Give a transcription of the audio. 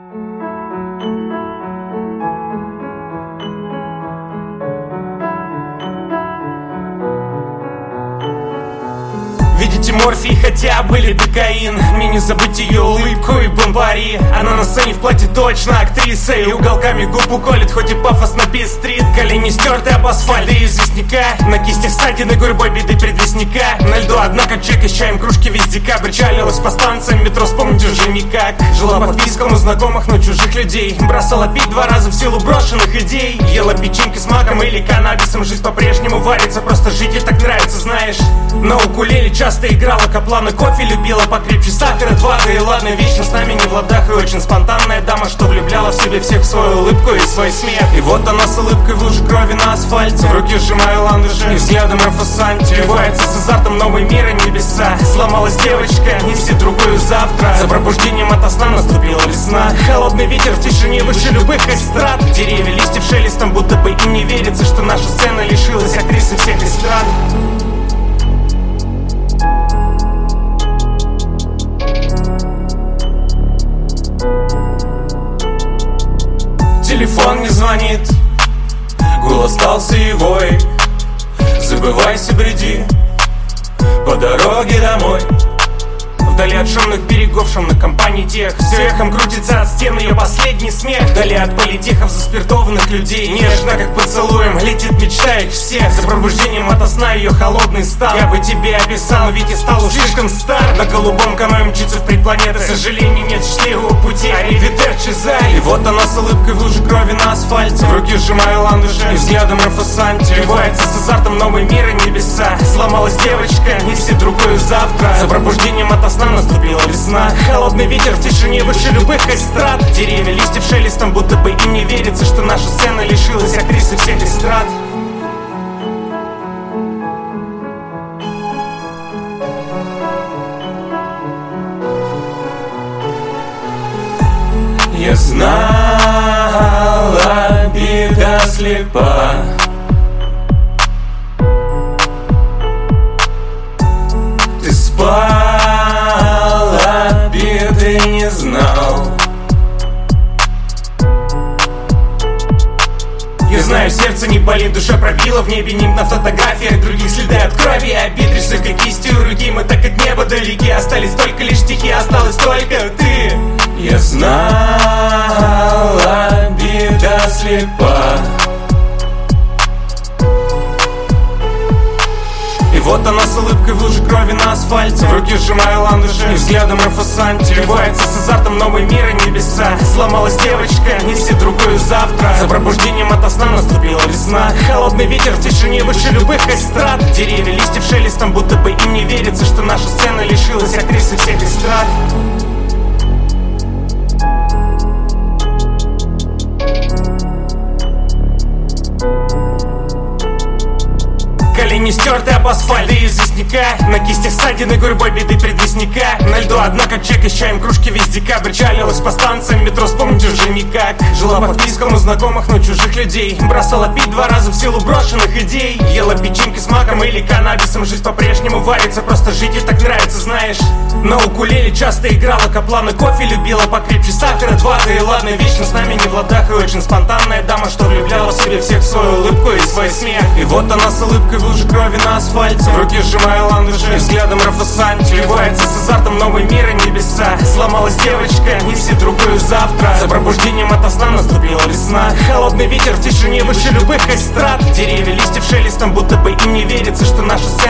Видите морфий, хотя были докаин. Мне не забыть ее улыбку и бомбари. Она на сцене в платье точно актриса, и уголками губ уколет, хоть и пафосно пестрит. Колени стерты об асфальт и известняка, на кистях ссадины гурьбой беды предвестника. На льду одна, как чека с чаем, кружки весь декабрь. Чалилась по станциям метро, вспомнить уже никак. Жила под писком у знакомых, но чужих людей. Бросала пить 2 раза в силу брошенных идей. Ела печеньки с маком или каннабисом. Жизнь по-прежнему варится, просто жить ей так нравится, знаешь. На укулеле часто играла Каплана, кофе любила покрепче, сахара 2, да и ладно, вечно с нами не в ладах. И очень спонтанная дама, что влюбляла в себе всех в свою улыбку и свой смех. И вот она с улыбкой в луже крови на асфальте, в руки сжимаю ландыши и взглядом Рафасанти. Вливается с азартом новый мир и небеса. Сломалась девочка, неси другую завтра. За пробуждением ото сна наступила весна. Холодный ветер в тишине выше любых эстрад. Деревья, листьев шелестом, будто бы им не верится, что наша сцена лишилась актрисы всех эстрад. Телефон не звонит, голос стал сивой. Забывайся, бреди по дороге домой. Вдали от шумных берегов, шумных компаний тех. Все эхом крутится от стен ее последний смех. Вдали от политехов заспиртованных людей. Нежно, как поцелуем, летит мечта их всех. За пробуждением ото сна ее холодный стан. Я бы тебе описал, ведь я стал уж слишком стар. На голубом каное мчится в предпланеты. К сожалению, нет счастливого пути, аривидерчи, зай. И вот она с улыбкой в луже крови на асфальте, в руки сжимаю ландыши и взглядом Рафасанти. Вливается с азартом новый мир и небеса. Сломалась девочка, неси другую завтра. За пробуждением ото сна наступила весна. Холодный ветер в тишине выше любых эстрад. Деревья, листьев шелестом, будто бы им не верится, что наша сцена лишилась актрисы всех эстрад. Я знала, беда слепа. Ты спала, беды не знал. Я знаю, сердце не болит, душа пробила. В небе нимб на фотографиях, других следы от крови. Обид рисуй кистью руки, мы так от неба далеки. Остались только лишь стихи, осталась только ты. Я знала, беда слепа. И вот она с улыбкой в луже крови на асфальте, в руки сжимаю ландыши и взглядом Рафасанти. Вливается с азартом новый мир и небеса. Сломалась девочка, неси другую завтра. За пробуждением ото сна наступила весна. Холодный ветер в тишине выше любых эстрад. Деревья, листьев шелестом, будто бы им не верится, что наша сцена лишилась актрисы всех эстрад. Колени стерты об асфальт и известняка, на кистях ссадины гурьбой беды предвестника. На льду одна, как чека с чаем, кружки весь декабрь. Чалилась по станциям метро, вспомнить уже никак. Жила под писком у знакомых, но чужих людей. Бросала пить 2 раза в силу брошенных идей. Ела печеньки с маком или каннабисом. Жизнь по-прежнему варится, просто жить ей так нравится, знаешь. На укулеле часто играла Каплана, кофе любила покрепче, сахара 2, да и ладно, вечно с нами не в ладах. И очень спонтанная дама, что влюбляла в себе всех в свою улыбку и свой смех. И вот она с улыбкой в луже крови на асфальте, в руки сжимаю ландыши и взглядом Рафасанти. Вливается с азартом новый мир и небеса. Сломалась девочка, неси другую завтра. За пробуждением ото сна наступила весна. Холодный ветер в тишине выше любых эстрад. Деревья, листьев шелестом, будто бы им не верится, что наша сцена